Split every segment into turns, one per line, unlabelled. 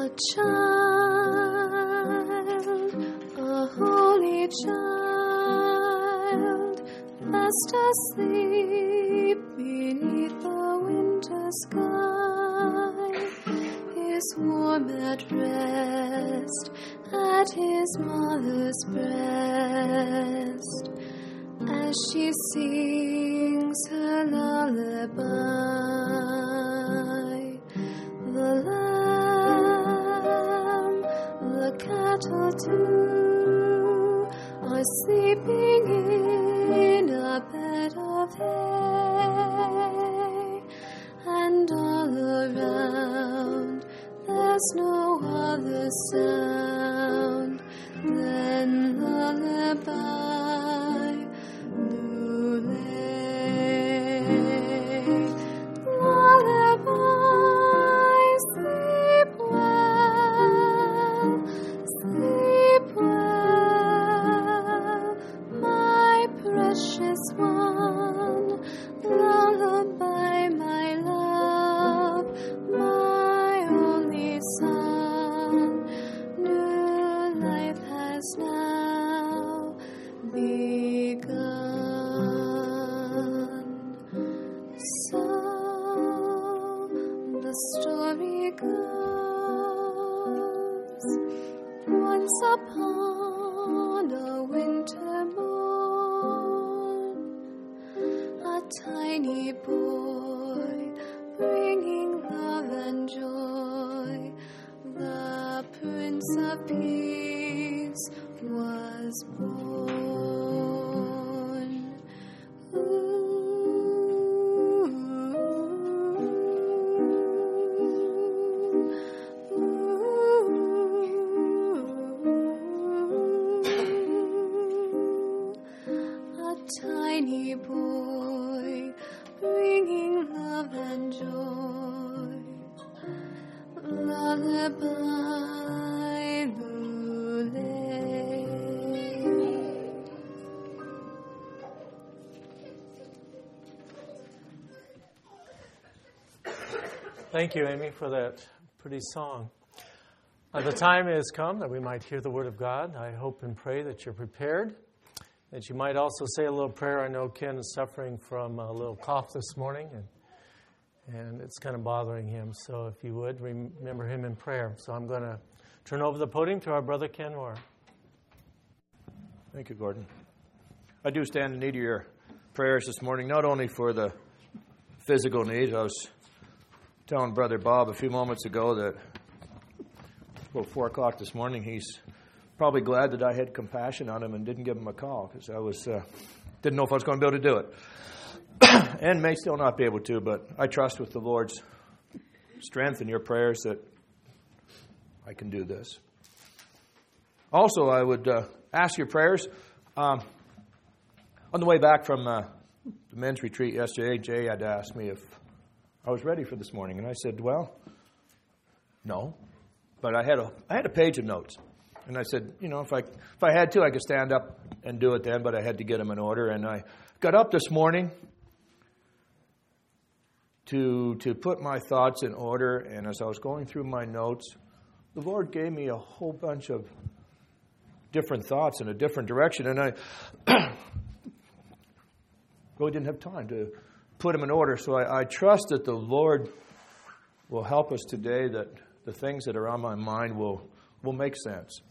child, a holy child, fast asleep beneath the winter sky, is warm at rest at his mother's breast, as she sings her lullaby. The lamb, the cattle too, are sleeping in a bed of hay, and all around there's no other sound than lullaby. Lullaby, sleep well, my precious one. Lullaby, my love, my only son. New life has now begun. So the story goes, once upon a winter morn, a tiny boy bringing love and joy, the Prince of Peace, was born. Tiny boy, bringing love and joy, lullaby, lulay.
Thank you, Amy, for that pretty song. The time has come that we might hear the Word of God. I hope and pray that you're prepared, that you might also say a little prayer. I know Ken is suffering from a little cough this morning, and it's kind of bothering him. So if you would, remember him in prayer. So I'm going to turn over the podium to our brother Ken Moore.
Thank you, Gordon. I do stand in need of your prayers this morning, not only for the physical needs. I was telling Brother Bob a few moments ago that about 4 o'clock this morning, he's probably glad that I had compassion on him and didn't give him a call, because I didn't know if I was going to be able to do it. And may still not be able to, but I trust with the Lord's strength and your prayers that I can do this. Also, I would ask your prayers. On the way back from the men's retreat yesterday, Jay had asked me if I was ready for this morning, and I said, well, no. But I had a page of notes. And I said, if I had to, I could stand up and do it then, but I had to get them in order. And I got up this morning to put my thoughts in order. And as I was going through my notes, the Lord gave me a whole bunch of different thoughts in a different direction. And I really didn't have time to put them in order. So I trust that the Lord will help us today, that the things that are on my mind will make sense.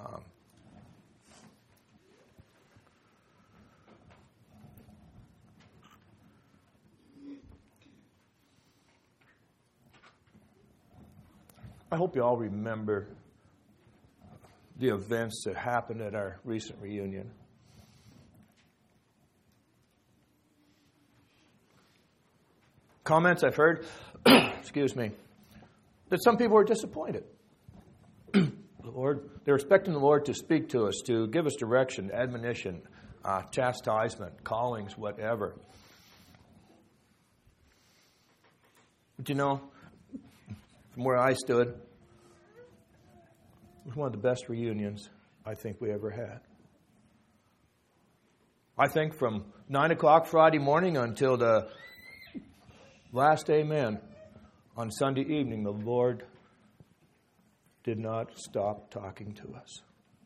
I hope you all remember the events that happened at our recent reunion. Comments I've heard, excuse me, that some people were disappointed. They're expecting the Lord to speak to us, to give us direction, admonition, chastisement, callings, whatever. But from where I stood, it was one of the best reunions I think we ever had. I think from 9 o'clock Friday morning until the last amen on Sunday evening, the Lord did not stop talking to us.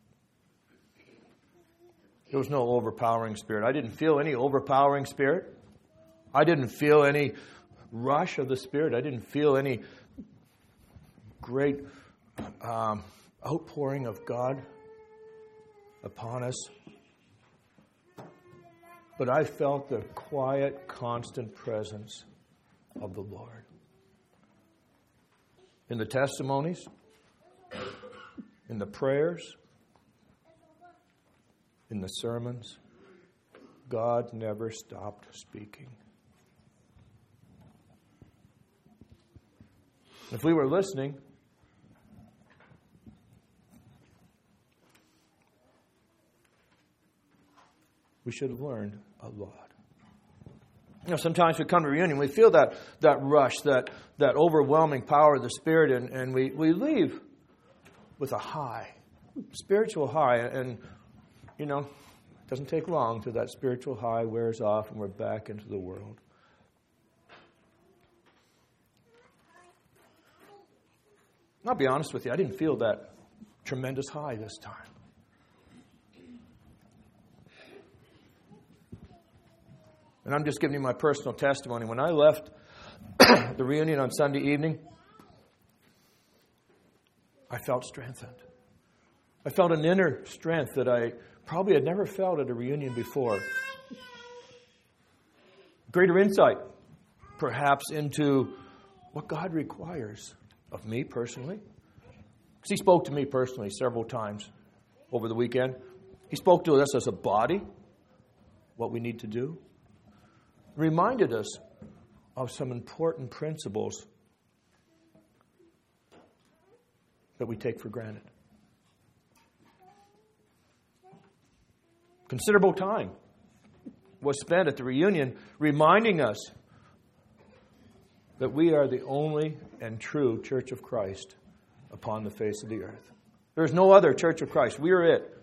There was no overpowering spirit. I didn't feel any overpowering spirit. I didn't feel any rush of the Spirit. I didn't feel any great outpouring of God upon us. But I felt the quiet, constant presence of the Lord. In the testimonies, in the prayers, in the sermons, God never stopped speaking. If we were listening, we should have learned a lot. Sometimes we come to reunion, we feel that rush, that overwhelming power of the Spirit, and we leave with a high, spiritual high. And, it doesn't take long till that spiritual high wears off and we're back into the world. I'll be honest with you, I didn't feel that tremendous high this time. And I'm just giving you my personal testimony. When I left the reunion on Sunday evening, I felt strengthened. I felt an inner strength that I probably had never felt at a reunion before. Greater insight, perhaps, into what God requires of me personally. Because He spoke to me personally several times over the weekend. He spoke to us as a body, what we need to do. Reminded us of some important principles that we take for granted. Considerable time was spent at the reunion reminding us that we are the only and true Church of Christ upon the face of the earth. There is no other Church of Christ. We are it.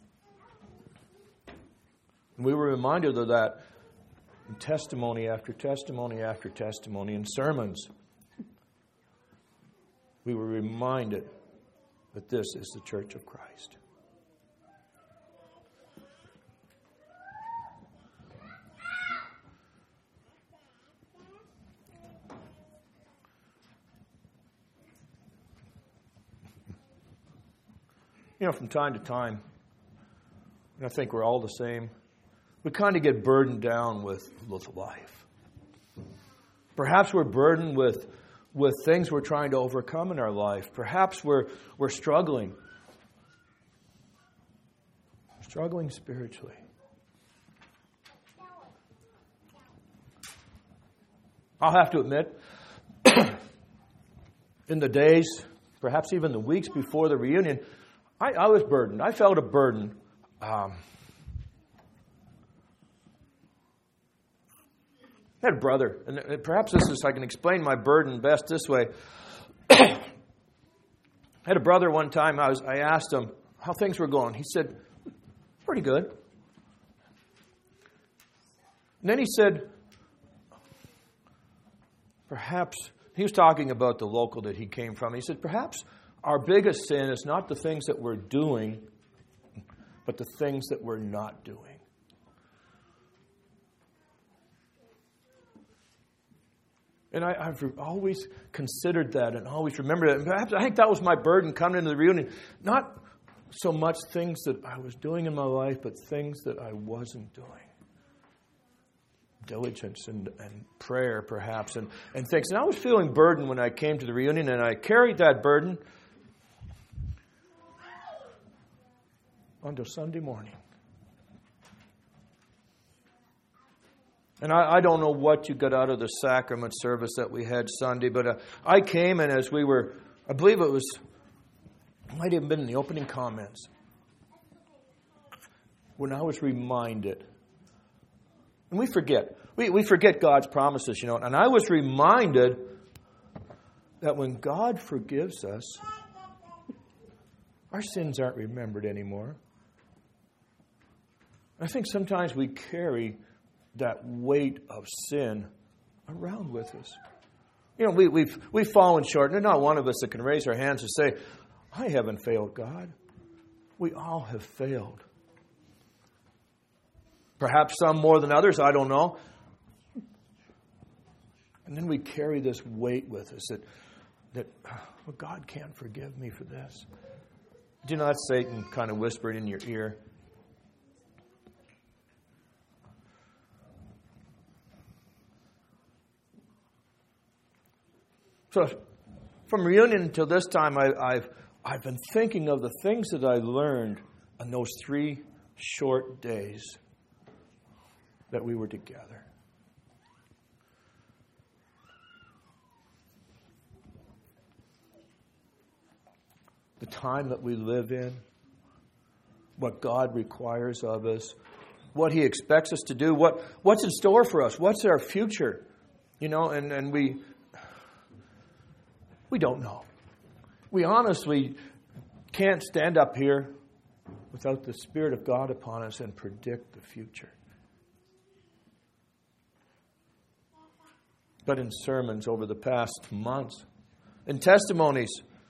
And we were reminded of that in testimony after testimony after testimony, in sermons. We were reminded that this is the Church of Christ. From time to time, and I think we're all the same, we kind of get burdened down with life. Perhaps we're burdened with things we're trying to overcome in our life. Perhaps we're struggling spiritually. I'll have to admit, in the days, perhaps even the weeks before the reunion, I was burdened. I felt a burden. I had a brother, and perhaps I can explain my burden best this way. I had a brother one time. I asked him how things were going. He said, pretty good. And then he said, perhaps, he was talking about the local that he came from. He said, perhaps our biggest sin is not the things that we're doing, but the things that we're not doing. And I've always considered that and always remembered it. And perhaps I think that was my burden coming into the reunion. Not so much things that I was doing in my life, but things that I wasn't doing. Diligence and prayer, perhaps, and things. And I was feeling burdened when I came to the reunion, and I carried that burden until Sunday morning. And I don't know what you got out of the sacrament service that we had Sunday, but I came, and as we were, I believe it might have been in the opening comments, when I was reminded, and we forget God's promises, and I was reminded that when God forgives us, our sins aren't remembered anymore. I think sometimes we carry that weight of sin around with us. We've fallen short, and there's not one of us that can raise our hands and say, I haven't failed, God. We all have failed. Perhaps some more than others, I don't know. And then we carry this weight with us that well, God can't forgive me for this. Do you know that's Satan kind of whispering in your ear? So from reunion until this time, I've been thinking of the things that I learned on those 3 short days that we were together. The time that we live in, what God requires of us, what He expects us to do, what's in store for us, what's our future, and we don't know. We honestly can't stand up here without the Spirit of God upon us and predict the future. But in sermons over the past months, in testimonies,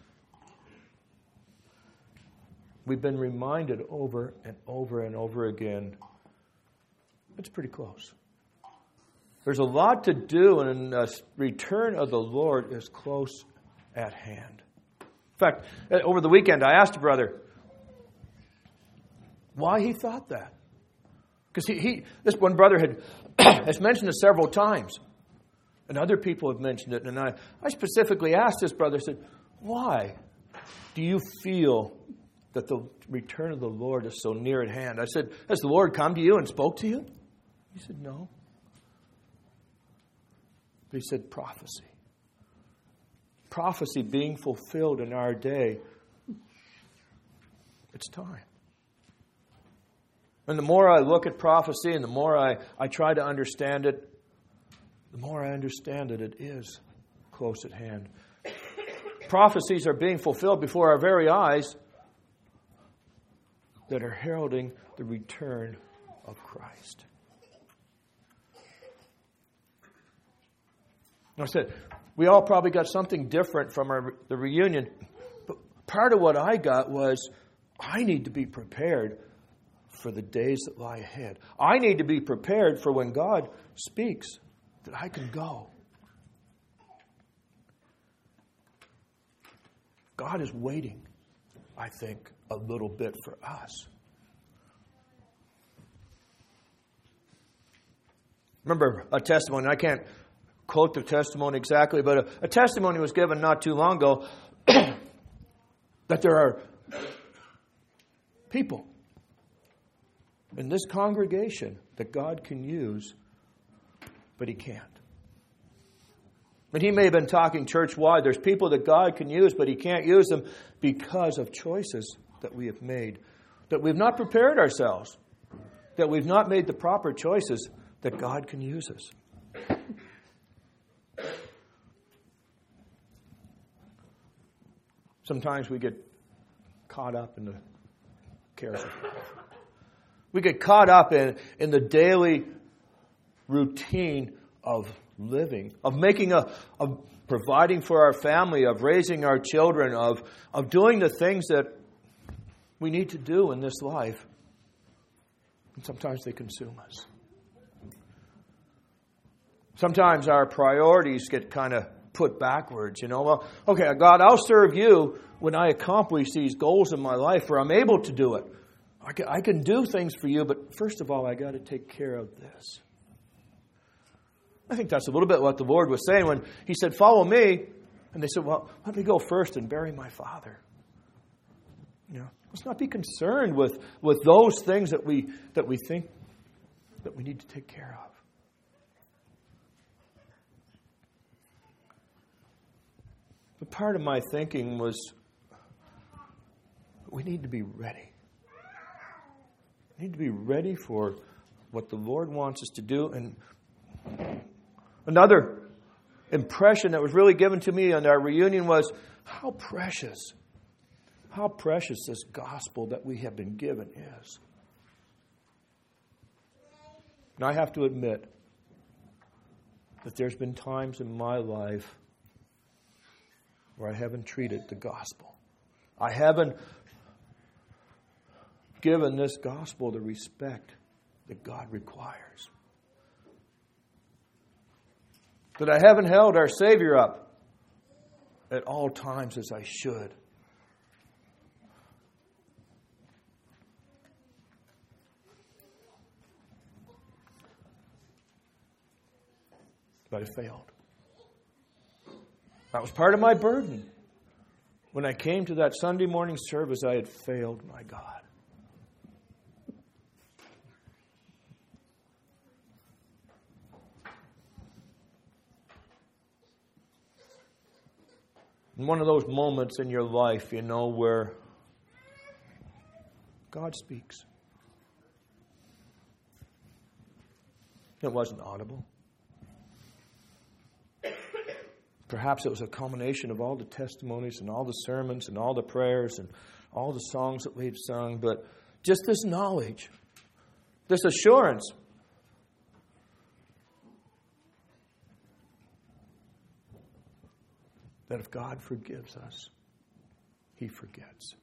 we've been reminded over and over and over again, it's pretty close. There's a lot to do, and the return of the Lord is close at hand. In fact, over the weekend, I asked a brother why he thought that. Because this one brother has mentioned it several times. And other people have mentioned it. And I specifically asked this brother, said, why do you feel that the return of the Lord is so near at hand? I said, has the Lord come to you and spoke to you? He said, no. But he said, prophecy. Prophecy being fulfilled in our day. It's time. And the more I look at prophecy and the more I try to understand it, the more I understand that it is close at hand. Prophecies are being fulfilled before our very eyes that are heralding the return of Christ. I said, we all probably got something different from the reunion. But part of what I got was, I need to be prepared for the days that lie ahead. I need to be prepared for when God speaks, that I can go. God is waiting, I think, a little bit for us. Remember a testimony, I can't quote the testimony exactly, but a testimony was given not too long ago that there are people in this congregation that God can use, but He can't. And he may have been talking church-wide. There's people that God can use, but He can't use them because of choices that we have made, that we've not prepared ourselves, that we've not made the proper choices that God can use us. Sometimes we get caught up in the cares of life. We get caught up in the daily routine of living, of providing for our family, of raising our children, of doing the things that we need to do in this life. And sometimes they consume us. Sometimes our priorities get kind of put backwards, Well, okay, God, I'll serve you when I accomplish these goals in my life, or I'm able to do it. I can do things for you, but first of all, I got to take care of this. I think that's a little bit what the Lord was saying when He said, follow me. And they said, well, let me go first and bury my father. Let's not be concerned with those things that we think that we need to take care of. But part of my thinking was we need to be ready. We need to be ready for what the Lord wants us to do. And another impression that was really given to me on our reunion was how precious this gospel that we have been given is. And I have to admit that there's been times in my life where I haven't treated the gospel I haven't given this gospel the respect that God requires. That I haven't held our Savior up at all times as I should. But I failed. That was part of my burden. When I came to that Sunday morning service, I had failed my God. In one of those moments in your life, where God speaks. It wasn't audible. Perhaps it was a culmination of all the testimonies and all the sermons and all the prayers and all the songs that we've sung, but just this knowledge, this assurance that if God forgives us, He forgets.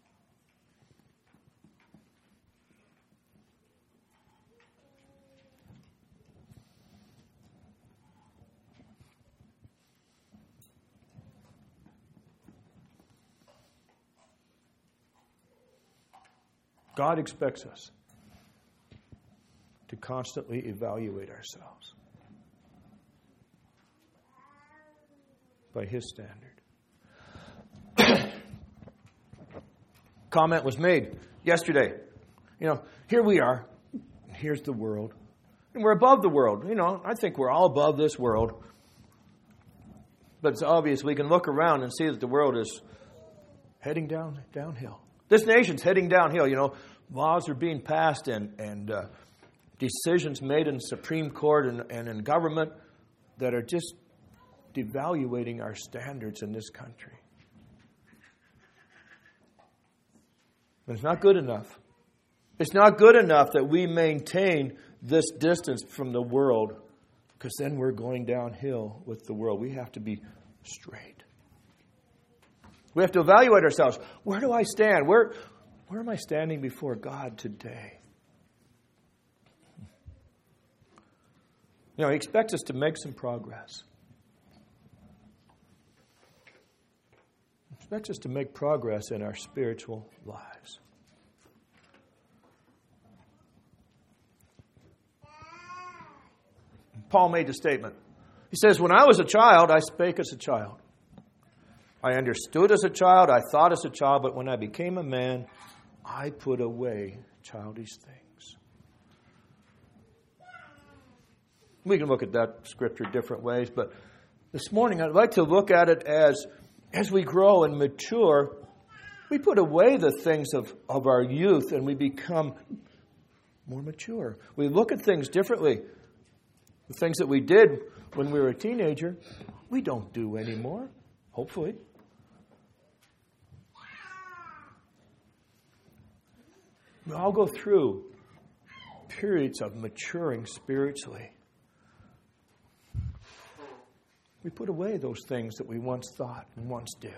God expects us to constantly evaluate ourselves by His standard. Comment was made yesterday. Here we are. Here's the world. And we're above the world. I think we're all above this world. But it's obvious we can look around and see that the world is heading downhill. This nation's heading downhill. Laws are being passed and decisions made in the Supreme Court and in government that are just devaluating our standards in this country. And it's not good enough. It's not good enough that we maintain this distance from the world, because then we're going downhill with the world. We have to be straight. We have to evaluate ourselves. Where do I stand? Where am I standing before God today? He expects us to make some progress. He expects us to make progress in our spiritual lives. Paul made the statement. He says, when I was a child, I spake as a child. I understood as a child, I thought as a child, but when I became a man, I put away childish things. We can look at that scripture different ways, but this morning I'd like to look at it as we grow and mature, we put away the things of our youth and we become more mature. We look at things differently. The things that we did when we were a teenager, we don't do anymore, hopefully. We all go through periods of maturing spiritually. We put away those things that we once thought and once did.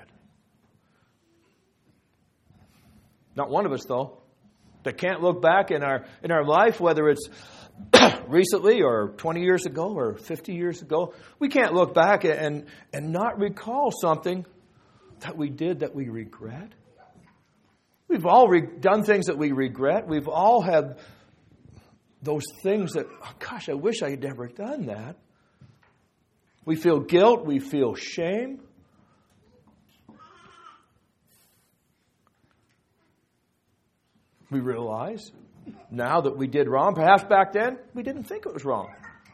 Not one of us, though, that can't look back in our life, whether it's recently or 20 years ago or 50 years ago. We can't look back and not recall something that we did that we regret. We've all done things that we regret. We've all had those things that, I wish I had never done that. We feel guilt. We feel shame. We realize now that we did wrong. Perhaps back then we didn't think it was wrong.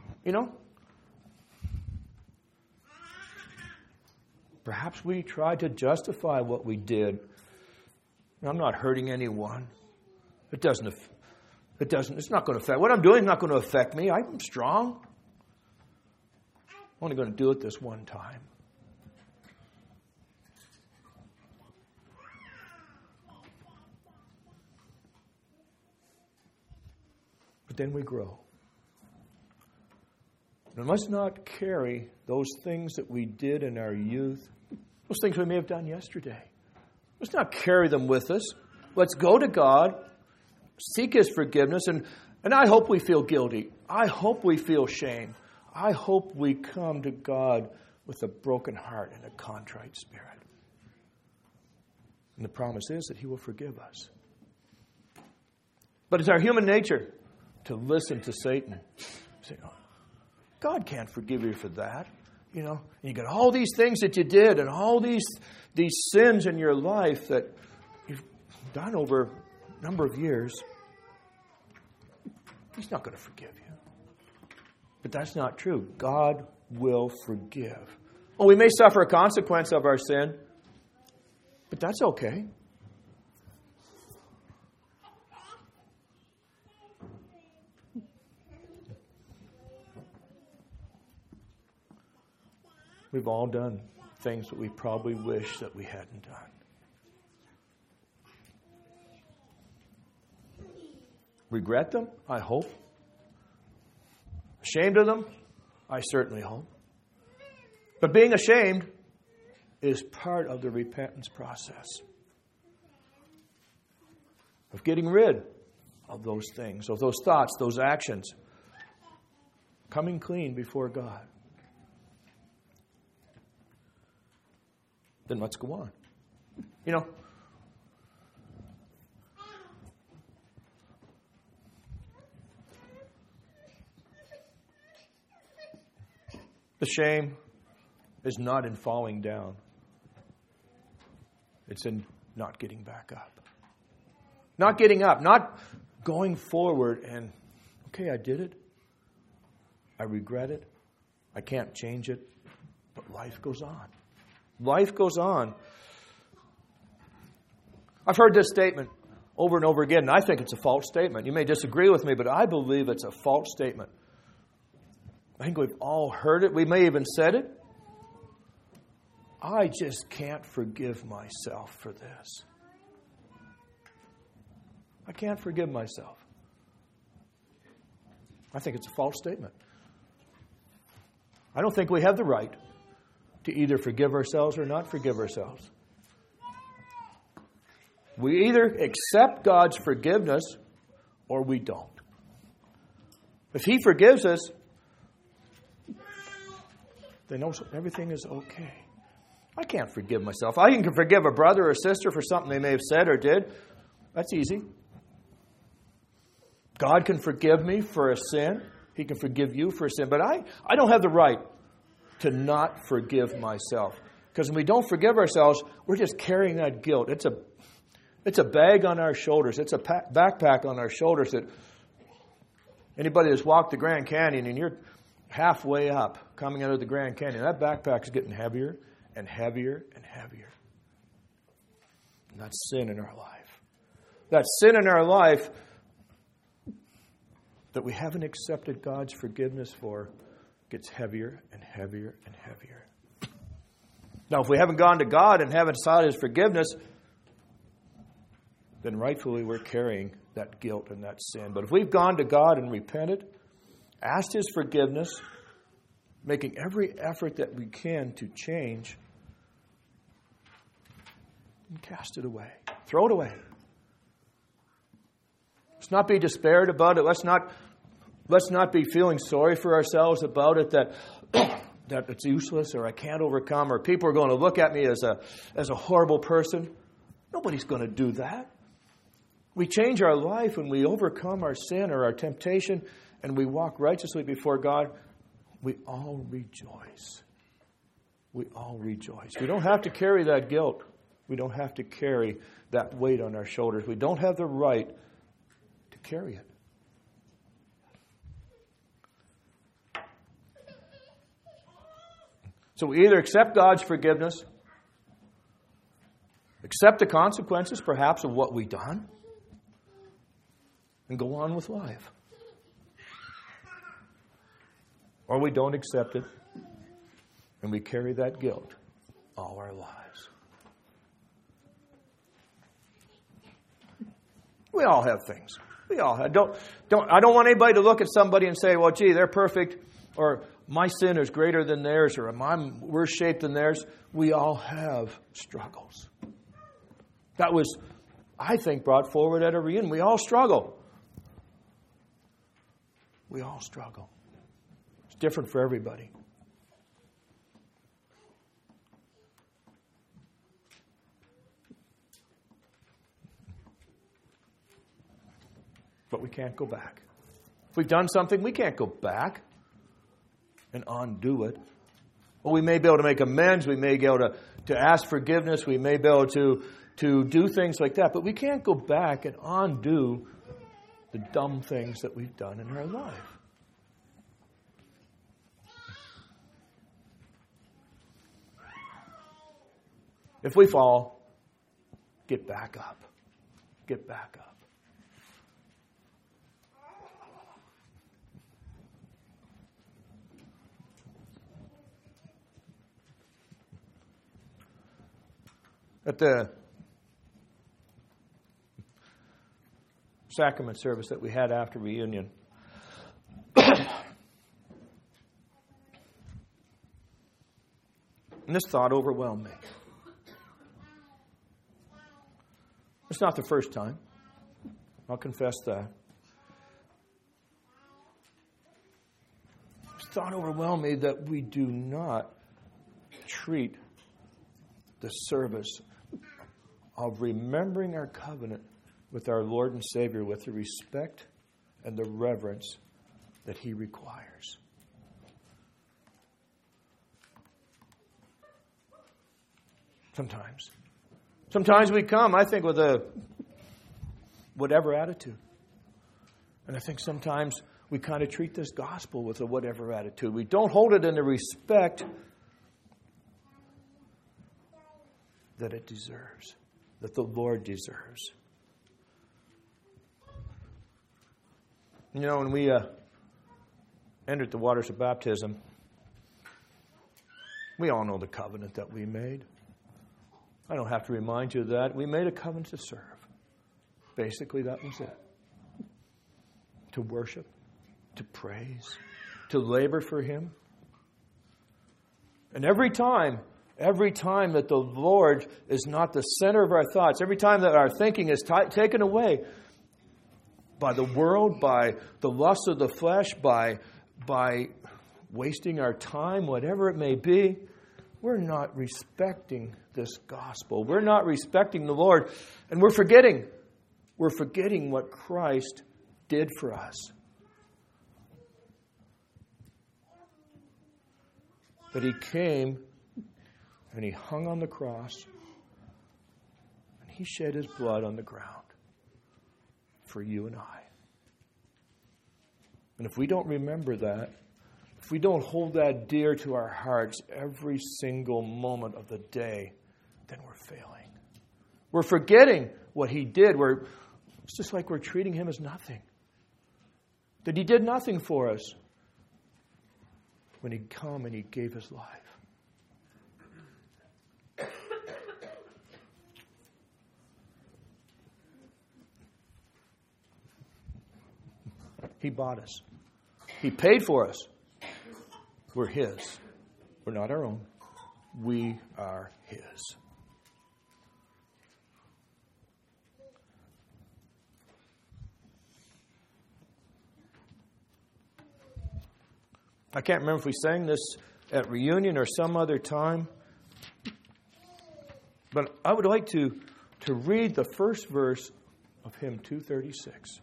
Perhaps we tried to justify what we did. I'm not hurting anyone. It's not going to affect. What I'm doing is not going to affect me. I'm strong. I'm only going to do it this one time. But then we grow. And let's not carry those things that we did in our youth, those things we may have done yesterday. Let's not carry them with us. Let's go to God, seek His forgiveness, and I hope we feel guilty. I hope we feel shame. I hope we come to God with a broken heart and a contrite spirit. And the promise is that He will forgive us. But it's our human nature to listen to Satan. Say, oh, God can't forgive you for that. You know, and you got all these things that you did and all these sins in your life that you've done over a number of years. He's not going to forgive you. But that's not true. God will forgive. Oh, we may suffer a consequence of our sin, but that's okay. We've all done things that we probably wish that we hadn't done. Regret them? I hope. Ashamed of them? I certainly hope. But being ashamed is part of the repentance process. Of getting rid of those things, of those thoughts, those actions. Coming clean before God. Then let's go on. You know, the shame is not in falling down. It's in not getting back up. Not getting up, not going forward and, okay, I did it. I regret it. I can't change it. But life goes on. Life goes on. I've heard this statement over and over again, and I think it's a false statement. You may disagree with me, but I believe it's a false statement. I think we've all heard it. We may even said it. I just can't forgive myself for this. I can't forgive myself. I think it's a false statement. I don't think we have the right to either forgive ourselves or not forgive ourselves. We either accept God's forgiveness or we don't. If He forgives us, then everything is okay. I can't forgive myself. I can forgive a brother or sister for something they may have said or did. That's easy. God can forgive me for a sin. He can forgive you for a sin. But I don't have the right to not forgive myself. Because when we don't forgive ourselves, we're just carrying that guilt. It's a bag on our shoulders. It's a backpack on our shoulders that anybody that's walked the Grand Canyon and you're halfway up coming out of the Grand Canyon, that backpack is getting heavier and heavier and heavier. And that's sin in our life. That sin in our life that we haven't accepted God's forgiveness for gets heavier and heavier and heavier. Now, if we haven't gone to God and haven't sought His forgiveness, then rightfully we're carrying that guilt and that sin. But if we've gone to God and repented, asked His forgiveness, making every effort that we can to change, and cast it away. Throw it away. Let's not be despaired about it. Let's not be feeling sorry for ourselves about it, that it's useless or I can't overcome or people are going to look at me as a horrible person. Nobody's going to do that. We change our life when we overcome our sin or our temptation and we walk righteously before God. We all rejoice. We all rejoice. We don't have to carry that guilt. We don't have to carry that weight on our shoulders. We don't have the right to carry it. So we either accept God's forgiveness, accept the consequences perhaps of what we've done, and go on with life. Or we don't accept it, and we carry that guilt all our lives. We all have things. We all have. I don't want anybody to look at somebody and say, well, gee, they're perfect, or my sin is greater than theirs, or I'm worse shaped than theirs. We all have struggles. That was, I think, brought forward at a reunion. We all struggle. We all struggle. It's different for everybody. But we can't go back. If we've done something, we can't go back and undo it. Well, we may be able to make amends. We may be able to ask forgiveness. We may be able to do things like that. But we can't go back and undo the dumb things that we've done in our life. If we fall, get back up. Get back up. At the sacrament service that we had after reunion, and this thought overwhelmed me. It's not the first time. I'll confess that. This thought overwhelmed me that we do not treat the service of remembering our covenant with our Lord and Savior with the respect and the reverence that He requires. Sometimes we come, I think, with a whatever attitude. And I think sometimes we kind of treat this gospel with a whatever attitude. We don't hold it in the respect that it deserves, that the Lord deserves. You know, when we entered the waters of baptism, we all know the covenant that we made. I don't have to remind you of that. We made a covenant to serve. Basically, that was it. To worship, to praise, to labor for Him. And every time that the Lord is not the center of our thoughts, every time that our thinking is taken away by the world, by the lust of the flesh, by wasting our time, whatever it may be, we're not respecting this gospel. We're not respecting the Lord. And we're forgetting what Christ did for us. That He came and He hung on the cross and He shed His blood on the ground for you and I. And if we don't remember that, if we don't hold that dear to our hearts every single moment of the day, then we're failing. We're forgetting what He did. It's just like we're treating Him as nothing. That He did nothing for us when He came and He gave His life. He bought us. He paid for us. We're His. We're not our own. We are His. I can't remember if we sang this at reunion or some other time, but I would like to read the first verse of hymn 236.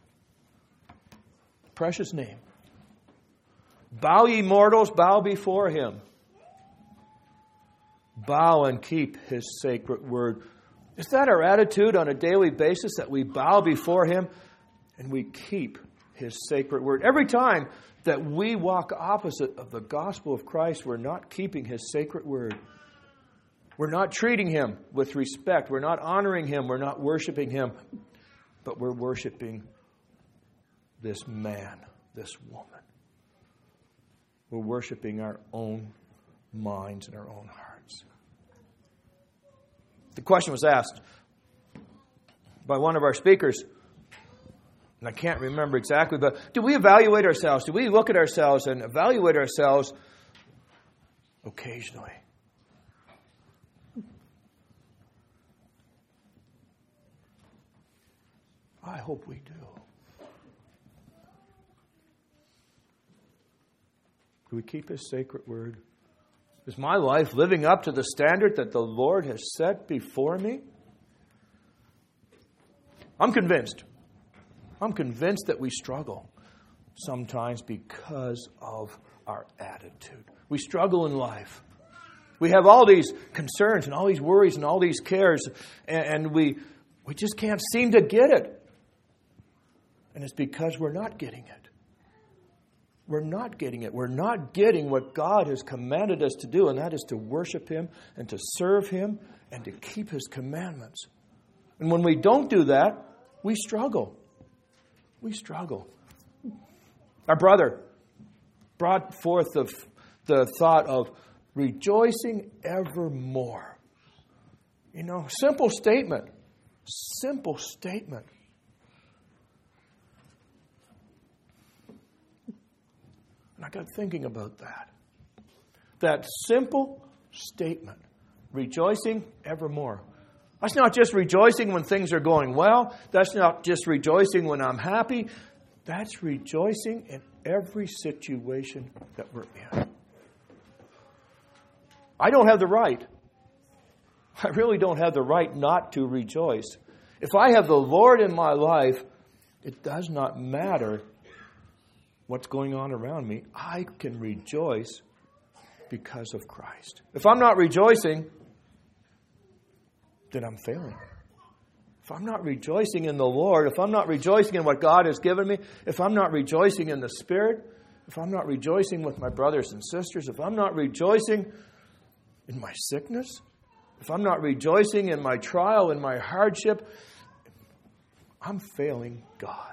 Precious name. Bow ye mortals, bow before Him. Bow and keep His sacred word. Is that our attitude on a daily basis, that we bow before Him and we keep His sacred word? Every time that we walk opposite of the gospel of Christ, we're not keeping His sacred word. We're not treating Him with respect. We're not honoring Him. We're not worshiping Him. But we're worshiping this man, this woman. We're worshiping our own minds and our own hearts. The question was asked by one of our speakers, and I can't remember exactly, but do we evaluate ourselves? Do we look at ourselves and evaluate ourselves occasionally? I hope we do. Do we keep His sacred word? Is my life living up to the standard that the Lord has set before me? I'm convinced that we struggle sometimes because of our attitude. We struggle in life. We have all these concerns and all these worries and all these cares, and we just can't seem to get it. And it's because we're not getting it. We're not getting it. We're not getting what God has commanded us to do, and that is to worship Him and to serve Him and to keep His commandments. And when we don't do that, we struggle. We struggle. Our brother brought forth the thought of rejoicing evermore. You know, simple statement. Simple statement. And I got thinking about that. That simple statement. Rejoicing evermore. That's not just rejoicing when things are going well. That's not just rejoicing when I'm happy. That's rejoicing in every situation that we're in. I don't have the right. I really don't have the right not to rejoice. If I have the Lord in my life, it does not matter what's going on around me. I can rejoice because of Christ. If I'm not rejoicing, then I'm failing. If I'm not rejoicing in the Lord, if I'm not rejoicing in what God has given me, if I'm not rejoicing in the Spirit, if I'm not rejoicing with my brothers and sisters, if I'm not rejoicing in my sickness, if I'm not rejoicing in my trial, in my hardship, I'm failing God.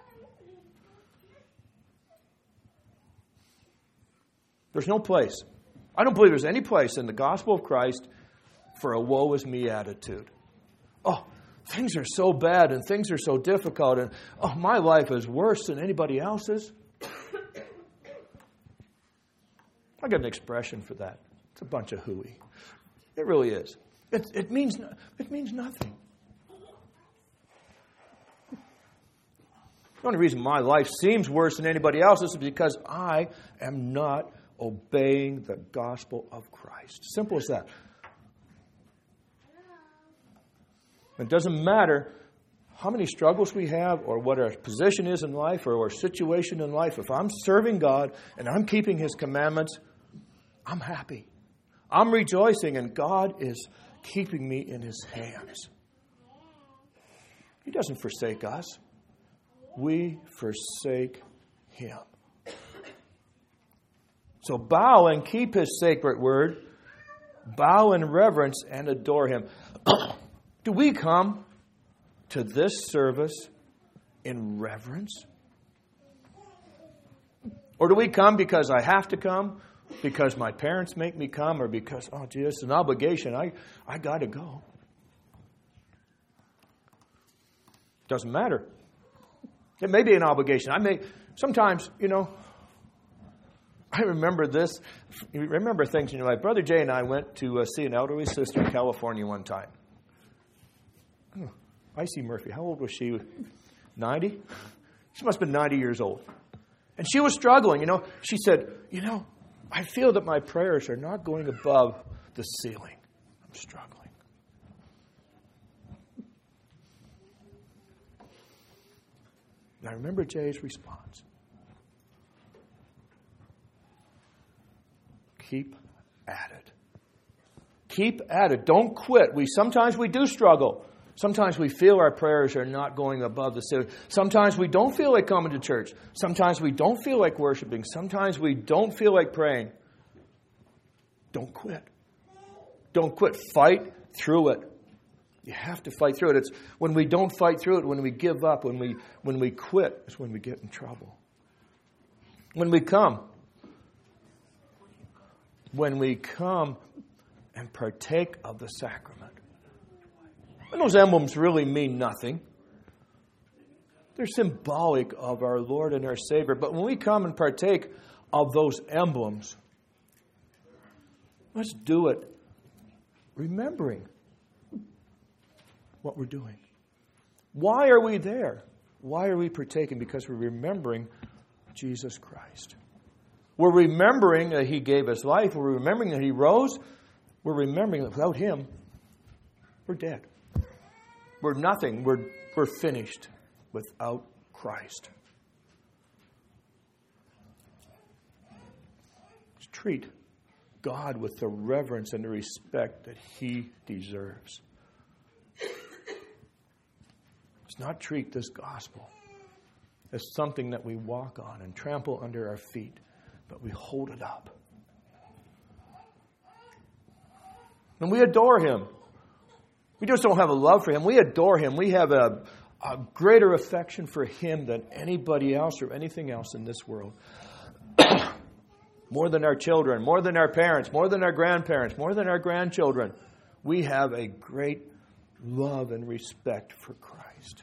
There's no place. I don't believe there's any place in the gospel of Christ for a woe is me attitude. Oh, things are so bad and things are so difficult and my life is worse than anybody else's. I got an expression for that. It's a bunch of hooey. It really is. It means nothing. The only reason my life seems worse than anybody else's is because I am not obeying the gospel of Christ. Simple as that. It doesn't matter how many struggles we have or what our position is in life or our situation in life. If I'm serving God and I'm keeping His commandments, I'm happy. I'm rejoicing and God is keeping me in His hands. He doesn't forsake us. We forsake Him. So bow and keep His sacred word. Bow in reverence and adore Him. Do we come to this service in reverence? Or do we come because I have to come, because my parents make me come, or because, gee, it's an obligation, I got to go? Doesn't matter. It may be an obligation. Sometimes, I remember this. You remember things in your life. Brother Jay and I went to see an elderly sister in California one time. Icy Murphy. How old was she? 90? She must have been 90 years old. And she was struggling. She said, I feel that my prayers are not going above the ceiling. I'm struggling. And I remember Jay's response. Keep at it. Keep at it. Don't quit. Sometimes we do struggle. Sometimes we feel our prayers are not going above the ceiling. Sometimes we don't feel like coming to church. Sometimes we don't feel like worshiping. Sometimes we don't feel like praying. Don't quit. Don't quit. Fight through it. You have to fight through it. It's when we don't fight through it, when we give up, when we quit, is when we get in trouble. When we come and partake of the sacrament. And those emblems really mean nothing. They're symbolic of our Lord and our Savior. But when we come and partake of those emblems, let's do it remembering what we're doing. Why are we there? Why are we partaking? Because we're remembering Jesus Christ. We're remembering that He gave us life. We're remembering that He rose. We're remembering that without Him, we're dead. We're nothing. We're finished without Christ. Treat God with the reverence and the respect that He deserves. Let's not treat this gospel as something that we walk on and trample under our feet, but we hold it up. And we adore Him. We just don't have a love for Him. We adore Him. We have a greater affection for Him than anybody else or anything else in this world. More than our children, more than our parents, more than our grandparents, more than our grandchildren. We have a great love and respect for Christ.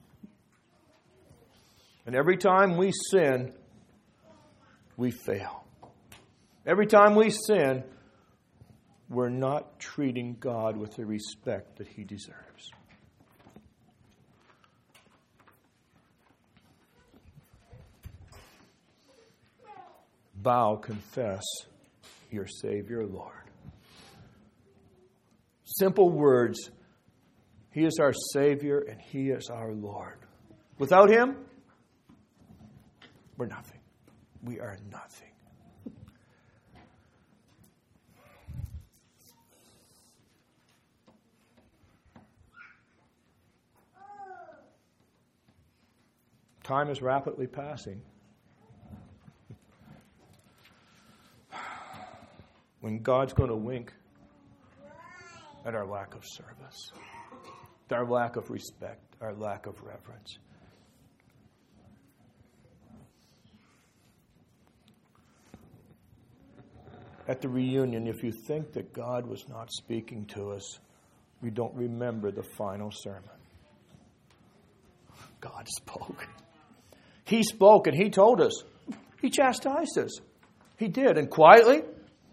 And every time we sin, we fail. Every time we sin, we're not treating God with the respect that He deserves. Bow, confess your Savior, Lord. Simple words. He is our Savior and He is our Lord. Without Him, we're nothing. We are nothing. Time is rapidly passing. When God's going to wink at our lack of service, our lack of respect, our lack of reverence. At the reunion, if you think that God was not speaking to us, you don't remember the final sermon. God spoke. He spoke and He told us. He chastised us. He did, and quietly.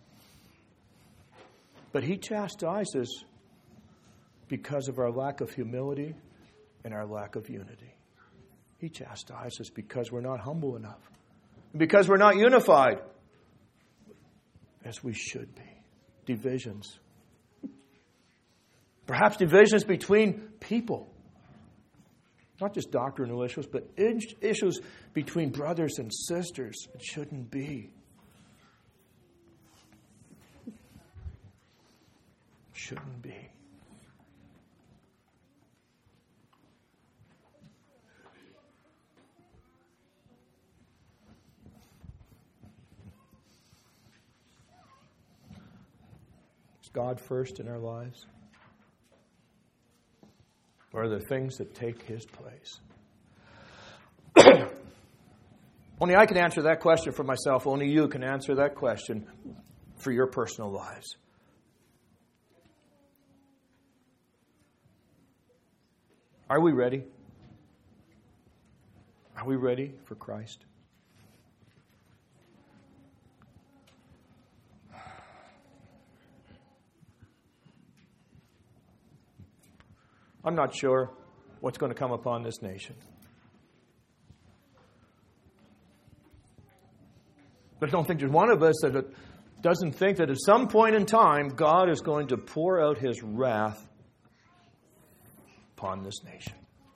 But He chastised us because of our lack of humility and our lack of unity. He chastised us because we're not humble enough. And because we're not unified as we should be. Divisions. Perhaps divisions between people. Not just doctrinal issues, but issues between brothers and sisters. It shouldn't be. Shouldn't be. Is God first in our lives? Or are there things that take His place? Only I can answer that question for myself. Only you can answer that question for your personal lives. Are we ready? Are we ready for Christ? I'm not sure what's going to come upon this nation. But I don't think there's one of us that doesn't think that at some point in time, God is going to pour out His wrath upon this nation.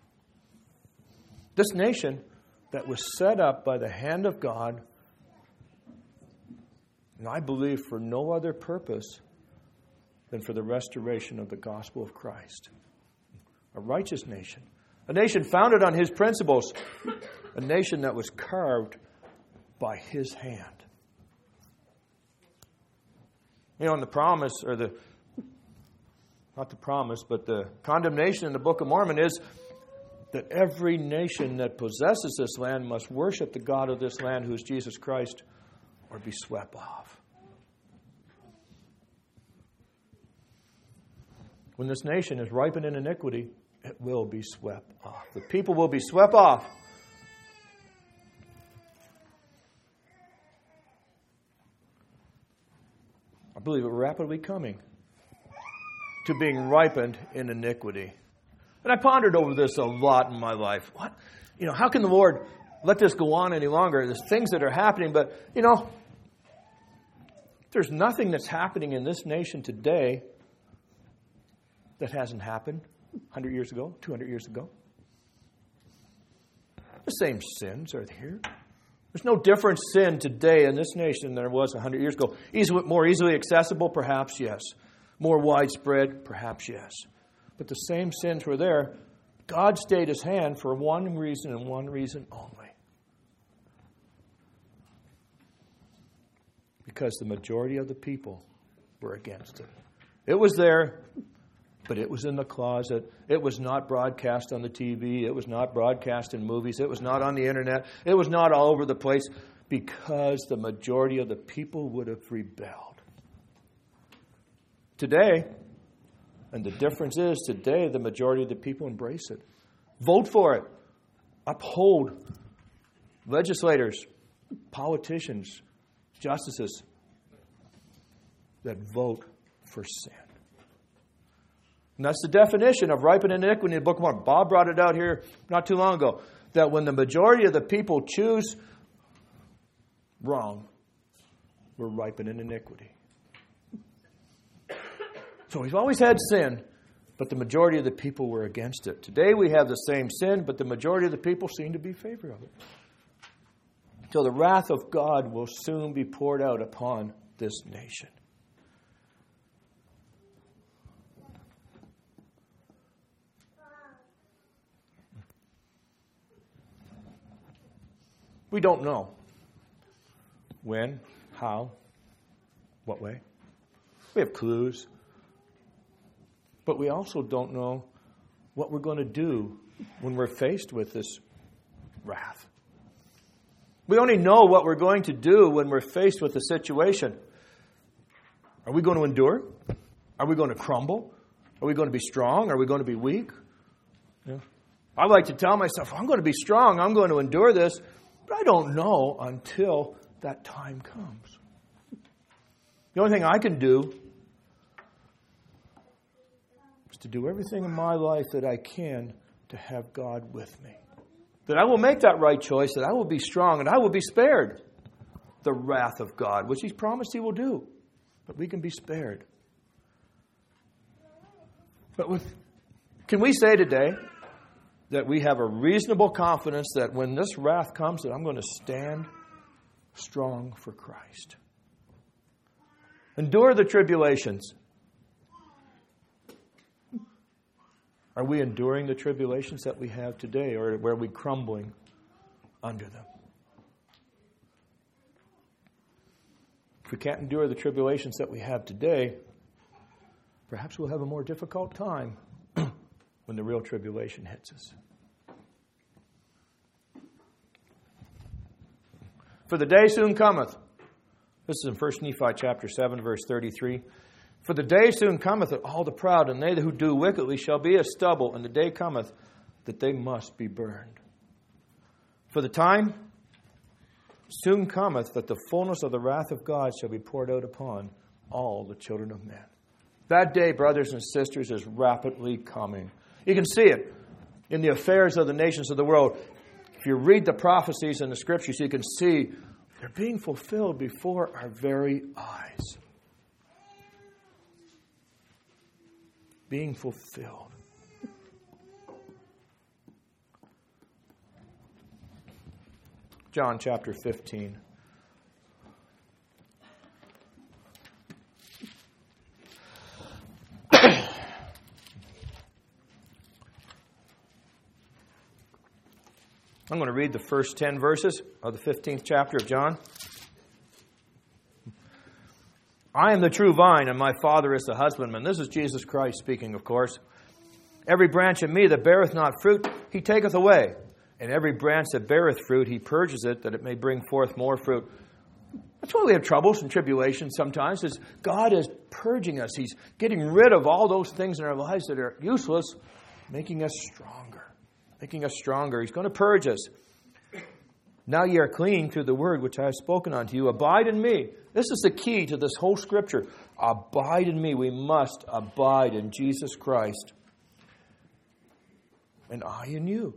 This nation that was set up by the hand of God, and I believe for no other purpose than for the restoration of the gospel of Christ. A righteous nation. A nation founded on His principles. A nation that was carved by His hand. You know, and the promise, or not the promise, but the condemnation in the Book of Mormon is that every nation that possesses this land must worship the God of this land, who is Jesus Christ, or be swept off. When this nation is ripened in iniquity, it will be swept off. The people will be swept off. I believe we're rapidly coming to being ripened in iniquity. And I pondered over this a lot in my life. What? How can the Lord let this go on any longer? There's things that are happening, but, there's nothing that's happening in this nation today that hasn't happened 100 years ago, 200 years ago. The same sins are here. There's no different sin today in this nation than there was 100 years ago. More easily accessible? Perhaps, yes. More widespread? Perhaps, yes. But the same sins were there. God stayed His hand for one reason and one reason only. Because the majority of the people were against it. It was there, but it was in the closet. It was not broadcast on the TV. It was not broadcast in movies. It was not on the internet. It was not all over the place because the majority of the people would have rebelled. Today, and the difference is today the majority of the people embrace it. Vote for it. Uphold legislators, politicians, justices that vote for sin. And that's the definition of ripening iniquity in the Book of Mormon. Bob brought it out here not too long ago. That when the majority of the people choose wrong, we're ripening iniquity. So we've always had sin, but the majority of the people were against it. Today we have the same sin, but the majority of the people seem to be in favor of it. So the wrath of God will soon be poured out upon this nation. We don't know when, how, what way. We have clues. But we also don't know what we're going to do when we're faced with this wrath. We only know what we're going to do when we're faced with a situation. Are we going to endure? Are we going to crumble? Are we going to be strong? Are we going to be weak? Yeah. I like to tell myself, I'm going to be strong. I'm going to endure this. But I don't know until that time comes. The only thing I can do is to do everything in my life that I can to have God with me. That I will make that right choice, that I will be strong, and I will be spared the wrath of God, which He's promised He will do. But we can be spared. But can we say today that we have a reasonable confidence that when this wrath comes, that I'm going to stand strong for Christ? Endure the tribulations. Are we enduring the tribulations that we have today, or are we crumbling under them? If we can't endure the tribulations that we have today, perhaps we'll have a more difficult time when the real tribulation hits us. For the day soon cometh. This is in 1 Nephi chapter 7, verse 33. For the day soon cometh that all the proud and they who do wickedly shall be as stubble, and the day cometh that they must be burned. For the time soon cometh that the fullness of the wrath of God shall be poured out upon all the children of men. That day, brothers and sisters, is rapidly coming. You can see it in the affairs of the nations of the world. If you read the prophecies in the Scriptures, you can see they're being fulfilled before our very eyes. Being fulfilled. John chapter 15. I'm going to read the first 10 verses of the 15th chapter of John. I am the true vine, and my Father is the husbandman. This is Jesus Christ speaking, of course. Every branch in me that beareth not fruit, He taketh away. And every branch that beareth fruit, He purges it, that it may bring forth more fruit. That's why we have troubles and tribulations sometimes, is God is purging us. He's getting rid of all those things in our lives that are useless, making us stronger. Making us stronger. He's going to purge us. Now ye are clean through the word which I have spoken unto you. Abide in me. This is the key to this whole Scripture. Abide in me. We must abide in Jesus Christ. and I in you.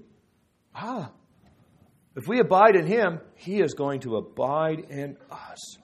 If we abide in Him, He is going to abide in us.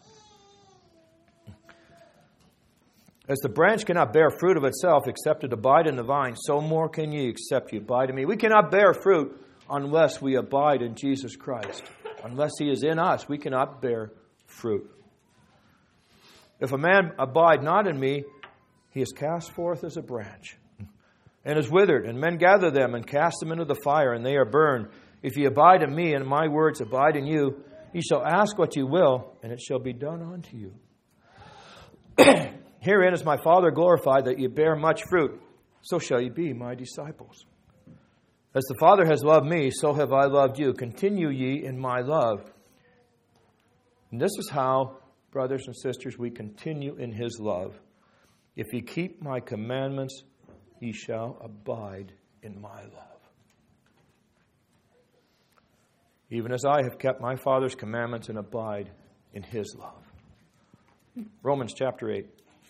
As the branch cannot bear fruit of itself except it abide in the vine, so more can ye except ye abide in me. We cannot bear fruit unless we abide in Jesus Christ. Unless He is in us, we cannot bear fruit. If a man abide not in me, he is cast forth as a branch, and is withered, and men gather them and cast them into the fire, and they are burned. If ye abide in me, and my words abide in you, ye shall ask what ye will, and it shall be done unto you. Herein is my Father glorified, that ye bear much fruit, so shall ye be my disciples. As the Father has loved me, so have I loved you. Continue ye in my love. And this is how, brothers and sisters, we continue in His love. If ye keep my commandments, ye shall abide in my love. Even as I have kept my Father's commandments and abide in His love. Romans chapter 8.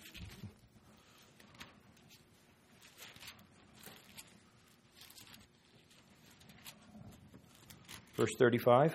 Verse 35.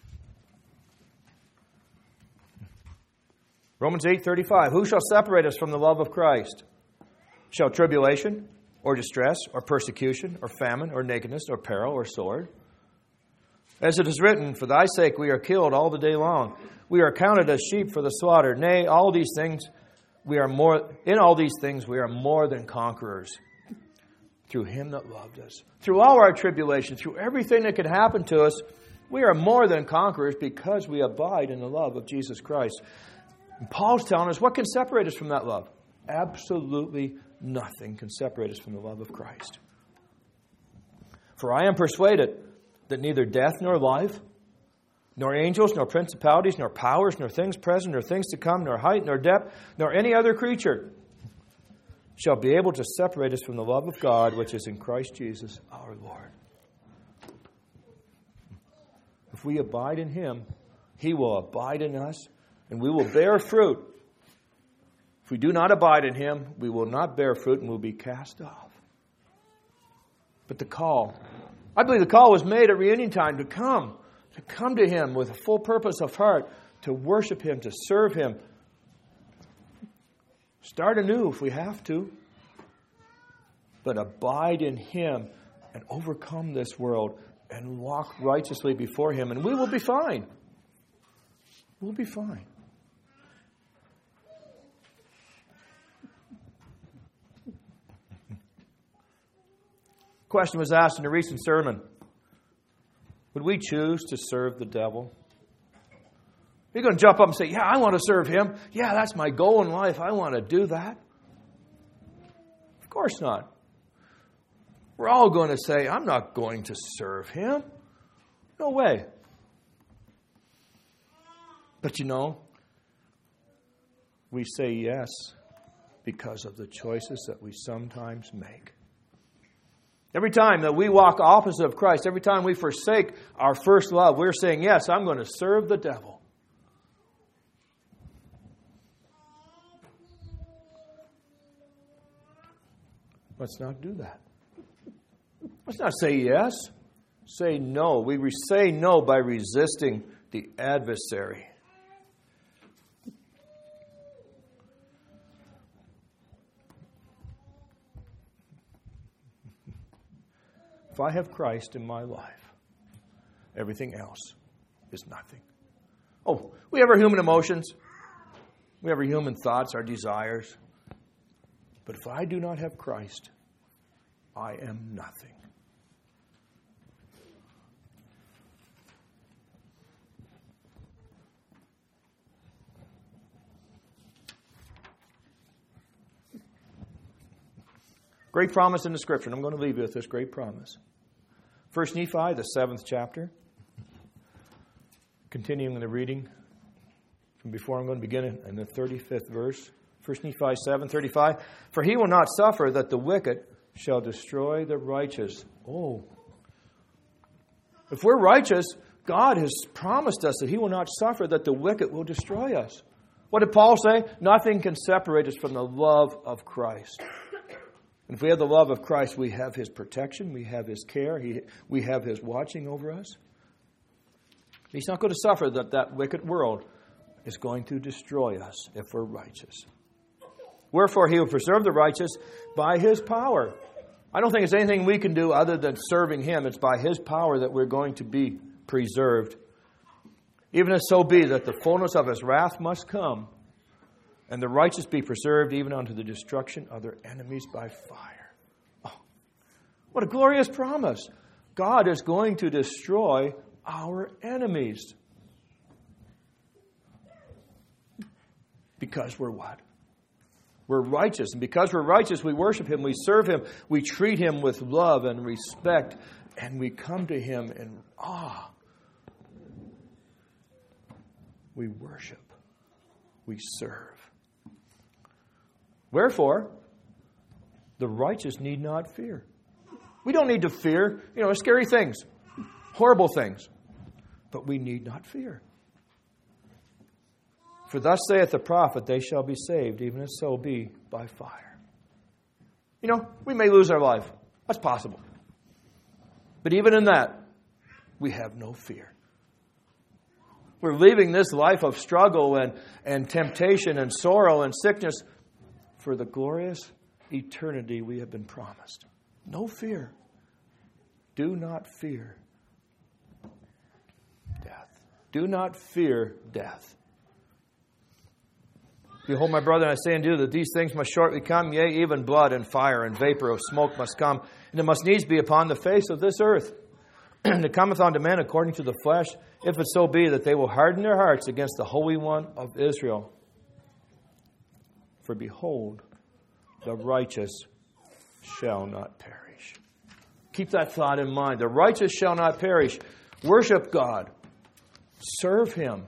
Romans 8:35. Who shall separate us from the love of Christ? Shall tribulation, or distress, or persecution, or famine, or nakedness, or peril, or sword? As it is written, for thy sake we are killed all the day long. We are accounted as sheep for the slaughter. Nay, in all these things we are more than conquerors. Through Him that loved us. Through all our tribulation, through everything that could happen to us, we are more than conquerors because we abide in the love of Jesus Christ. And Paul's telling us, what can separate us from that love? Absolutely nothing can separate us from the love of Christ. For I am persuaded that neither death nor life, nor angels, nor principalities, nor powers, nor things present, nor things to come, nor height, nor depth, nor any other creature shall be able to separate us from the love of God, which is in Christ Jesus our Lord. If we abide in Him, He will abide in us, and we will bear fruit. If we do not abide in Him, we will not bear fruit and will be cast off. But the call, I believe the call was made at reunion time to come to Him with a full purpose of heart, to worship Him, to serve Him. Start anew if we have to. But abide in Him and overcome this world and walk righteously before Him, and we will be fine. We'll be fine. Question was asked in a recent sermon. Would we choose to serve the devil? You're going to jump up and say, yeah, I want to serve him. Yeah, that's my goal in life. I want to do that. Of course not. We're all going to say, I'm not going to serve him. No way. But you know, we say yes because of the choices that we sometimes make. Every time that we walk opposite of Christ, every time we forsake our first love, we're saying, yes, I'm going to serve the devil. Let's not do that. Let's not say yes. Say no. We say no by resisting the adversary. If I have Christ in my life, everything else is nothing. Oh, we have our human emotions. We have our human thoughts, our desires. But if I do not have Christ, I am nothing. Great promise in the Scripture. And I'm going to leave you with this great promise. 1 Nephi, the 7th chapter. Continuing the reading from before, I'm going to begin in the 35th verse. 1 Nephi 7:35. For he will not suffer that the wicked shall destroy the righteous. Oh. If we're righteous, God has promised us that He will not suffer that the wicked will destroy us. What did Paul say? Nothing can separate us from the love of Christ. And if we have the love of Christ, we have His protection, we have His care, we have His watching over us. He's not going to suffer that wicked world is going to destroy us if we're righteous. Wherefore He will preserve the righteous by His power. I don't think it's anything we can do other than serving Him. It's by His power that we're going to be preserved. Even if so be that the fullness of His wrath must come, and the righteous be preserved even unto the destruction of their enemies by fire. Oh, what a glorious promise. God is going to destroy our enemies. Because we're what? We're righteous. And because we're righteous, we worship Him, we serve Him, we treat Him with love and respect, and we come to Him in awe. We worship. We serve. Wherefore, the righteous need not fear. We don't need to fear, scary things, horrible things. But we need not fear. For thus saith the prophet, they shall be saved, even if so be by fire. We may lose our life. That's possible. But even in that, we have no fear. We're leaving this life of struggle and temptation and sorrow and sickness for the glorious eternity we have been promised. No fear. Do not fear death. Do not fear death. Behold, my brother, I say unto you that these things must shortly come, yea, even blood and fire and vapor of smoke must come, and it must needs be upon the face of this earth. And it cometh unto men according to the flesh, if it so be that they will harden their hearts against the Holy One of Israel. For behold, the righteous shall not perish. Keep that thought in mind. The righteous shall not perish. Worship God. Serve Him.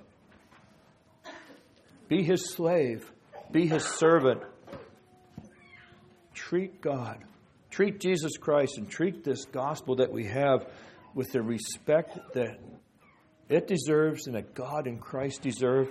Be His slave. Be His servant. Treat God. Treat Jesus Christ and treat this gospel that we have with the respect that it deserves and that God and Christ deserve.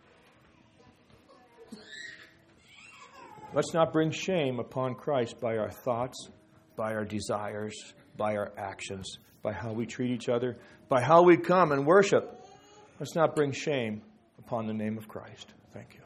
Let's not bring shame upon Christ by our thoughts, by our desires, by our actions, by how we treat each other, by how we come and worship. Let's not bring shame upon the name of Christ. Thank you.